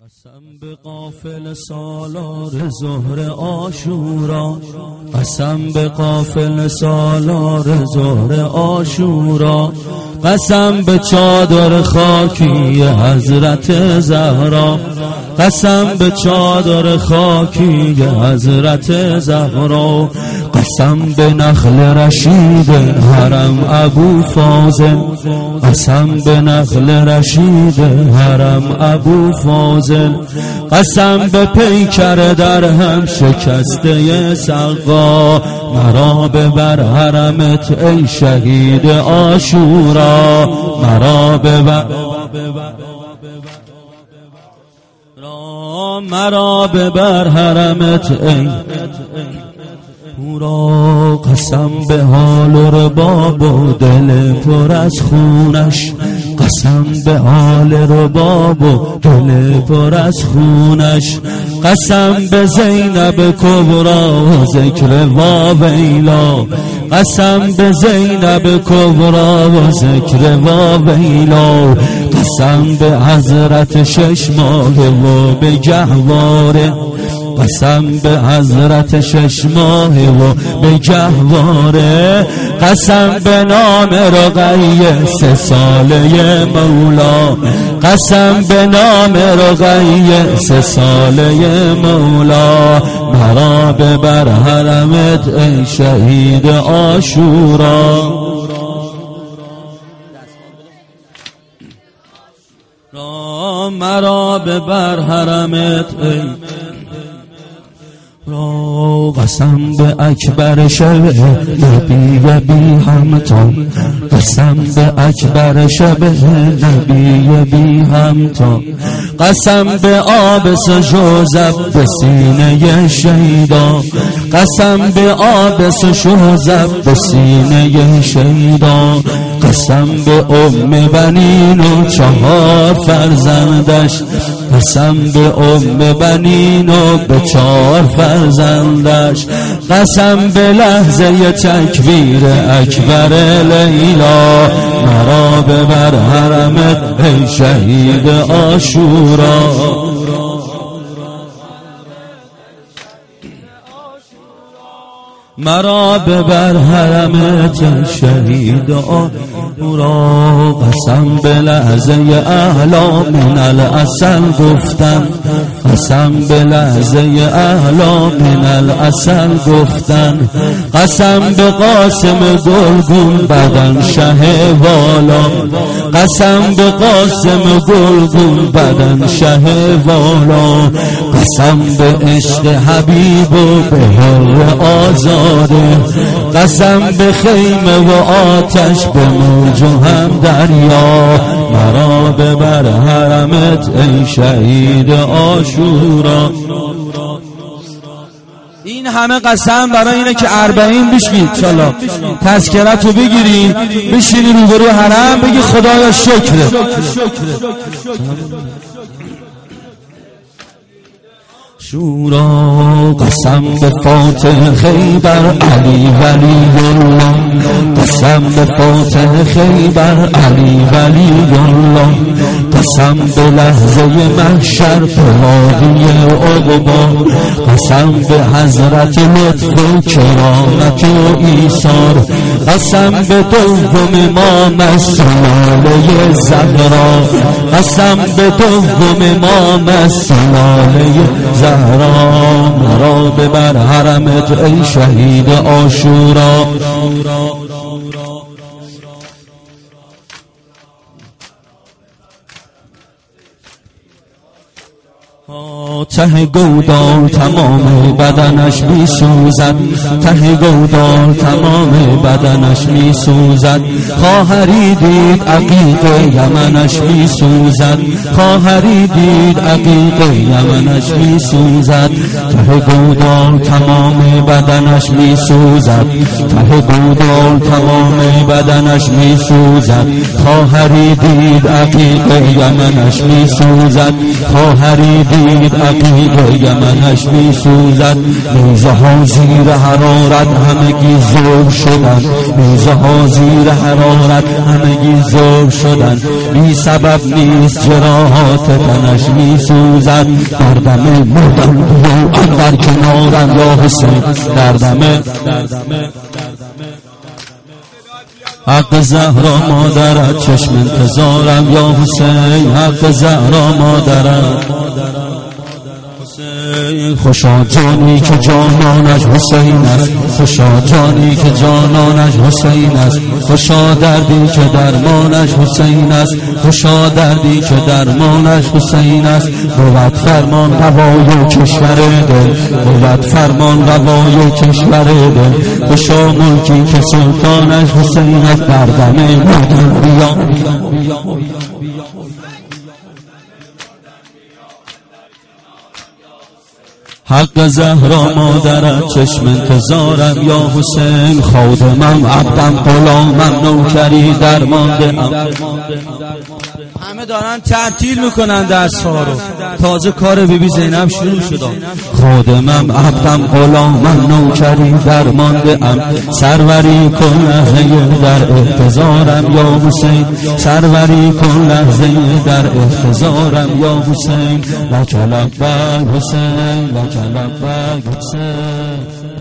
قسم به قافل سالار ظهر عاشورا، قسم به قافل سالار ظهر عاشورا، قسم به چادر خاکی حضرت زهرا، قسم به چادر خاکی حضرت زهرا، قسم به نخل رشید حرم ابو فاضل، قسم به نخل رشید حرم ابو فاضل، قسم به پیکر در هم شکسته سقا، مرا ببر حرمت ای شهید عاشورا، مرا ببر مرا ببر حرمت ای را، قسم به حال و رباب و دل پر از خونش، قسم به حال رباب و دل پر از خونش، قسم به زینب کبرا و ذکر واویلا، قسم به زینب کبرا و ذکر واویلا، قسم به حضرت شش ماه و به گهواره، قسم به حضرت شش ماه و به گهواره، قسم به نام رقیه 3 ساله مولا، قسم به نام رقیه 3 ساله مولا، مرا ببر حرمت ای شهید عاشورا، مرا ببر حرمت ای را، قسم به اکبر شب نبی و بی همتا، قسم به اکبر شب نبی و بی همتا، قسم به آب سجوزب به سینه شیدا، قسم به آب سجوزب به سینه شیدا، قسم به ام بنین و 4 فرزندش، قسم به ام بنین و به 4 فرزندش، قسم به لحظه تکبیر اکبر لیلا، مرا ببر حرمت ای شهید عاشورا، مرا ببر حرمت شهید عاشورا، قسم به لحظه اعلا من العسل گفتن، قسم به لحظه اعلا من العسل گفتن، قسم به قاسم گلگون بدن شه والا، قسم به قاسم گلگون بدن شه والا، قسم به عشق حبیب و به هر آزاد، قسم به خیمه و آتش به موج و هم دریا، مرا ببر حرمت ای شهید عاشورا. این همه قسم برای اینه که 40 بشید انشالله تذکرتو بگیری بشینی روبروی حرم بگی خدایا شکره. شورا، قسم به فاتح خیبر علی ولی الله، قسم به فاتح خیبر علی ولی الله، قسم به لحظه محشر به وادی عقبا، قسم به حضرت لطف و کرامت و ایثار، قسم به دوم امام سلاله زهرا، قسم به دوم امام سلاله زهرا، مرا ببر حرمت ای شهید عاشورا. ته گودال تمام بدنش می سوزد، ته گودال تمام بدنش می سوزد، خواهری دید عقیق یمنش می سوزد، خواهری دید عقیق یمنش می سوزد، ته گودال تمام بدنش می سوزد، ته گودال تمام بدنش می سوزد، خواهری دید عقیق یمنش می سوزد، خواهری دید عقیده منش می سوزد. میزه ها زیر حرارت همگی ذوب شدن، میزه ها زیر حرارت همگی ذوب شدن. بی سبب نیست جراحات تنش می سوزد. دردم مردم بیا اندر کنارم یا حسین، دردم حق زهرا مادرت چشم انتظارم یا حسین، حق زهرا مادرت خوشا جانی که جانانش حسین است، خوشا جانی که جانانش حسین است. خوشا دردی که درمانش حسین است، خوشا دردی که درمانش حسین است. بود فرمان قوای کشور دل، بود فرمان قوای کشور دل. خوشا ملکی که سلطانش حسین است. دردم مردم بیا حق زهرا مادرت چشم انتظارم یا حسین. خادمم عبدم غلامم نوکری درمانده ام. همه دارن تعطیل میکنن درس‌ها رو، تازه کار بیبی زینب شروع شد. خادمم عبدم غلامم نوکری درمانده ام. سروری کن لحظه در احتضارم یا حسین، سروری کن لحظه در احتضارم یا حسین. لک لبیک حسین، لک لبیک حسین.